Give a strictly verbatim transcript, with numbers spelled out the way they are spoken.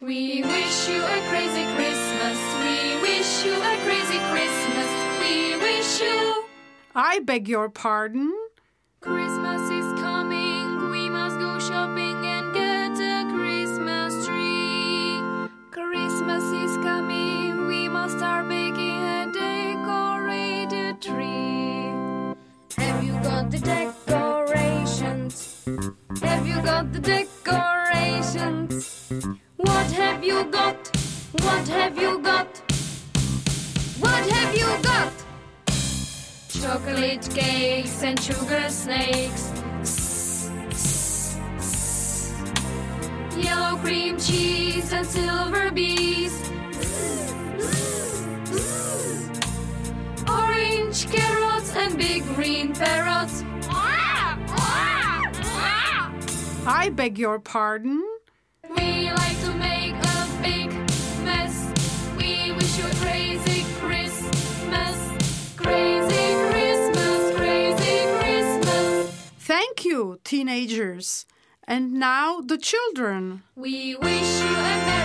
We wish you a crazy Christmas. We wish you a crazy Christmas. We wish you. I beg your pardon? Christmas is coming. We must go shopping and get a Christmas tree. Christmas is coming. We must start baking a decorated tree. Have you got the decorations? Have you got the decorations? What have you got? What have you got? What have you got? Chocolate cakes and sugar snakes. Yellow cream cheese and silver bees. Orange carrots and big green parrots. I beg your pardon? We like to make a big mess. We wish you a crazy Christmas. Crazy Christmas, crazy Christmas. Thank you, teenagers. And now the children. We wish you a Merry